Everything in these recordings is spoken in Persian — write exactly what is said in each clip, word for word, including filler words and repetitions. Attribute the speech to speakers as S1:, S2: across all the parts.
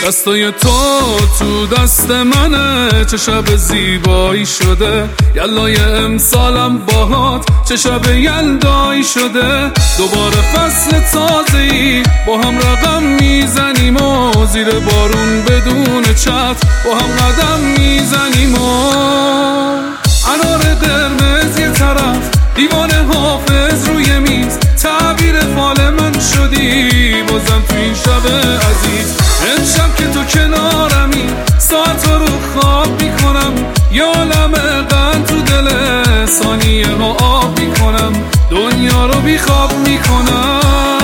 S1: دستای تو تو دست منه، چه شب زیبایی شده. یلای امسالم باهات چه شب یلدایی شده. دوباره فصل تازه‌ای با هم رقم میزنیم و زیر بارون بدون چتر با هم قدم میزنیم و انار قرمز یه طرف، دیوانه حافظ روی میز، تعبیر فال من شدی بازم تو این شب عزیز. امشب که تو کنارمی ساعت رو خواب میکنم، یا عالم قند تو دل ثانیه ها آب میکنم، دنیا رو بی خواب میکنم.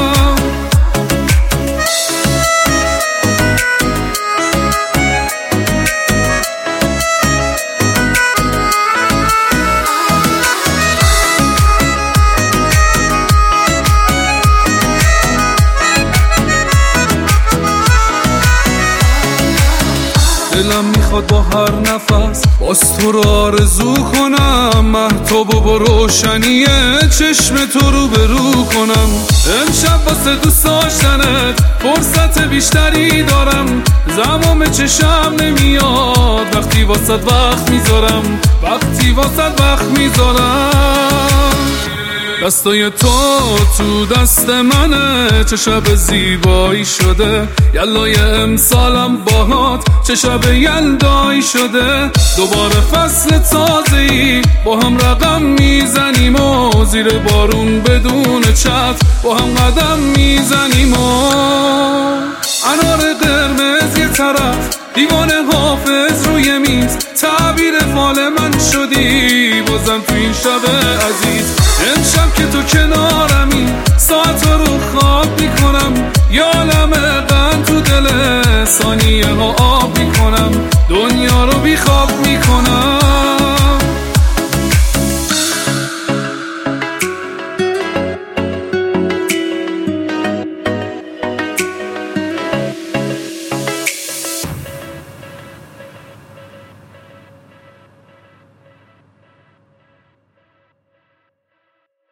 S1: دلم میخواد با هر نفس باز تو رو آرزو کنم، مهتاب و با روشنی چشم تو رو برو کنم. امشب واسه دوست داشتنت فرصت بیشتری دارم، زمام چشم نمیاد وقتی واسه وقت میذارم، وقتی واسه وقت میذارم. دستای تو تو دست منه، چه شب زیبایی شده. یلای امسالم باهات چه شب یلدایی شده. دوباره فصل تازه‌ای با هم رقم میزنیم و زیر بارون بدون چتر با هم قدم میزنیم و انار قرمز یه طرف، دیوانه حافظ روی میز، تعبیر فال من شدی بازم تو این شب عزیز. امشب که تو کنارمی ساعت رو خواب میکنم، یا عالم قند تو دل ثانیه ها آب میکنم، دنیا رو بی خواب میکنم.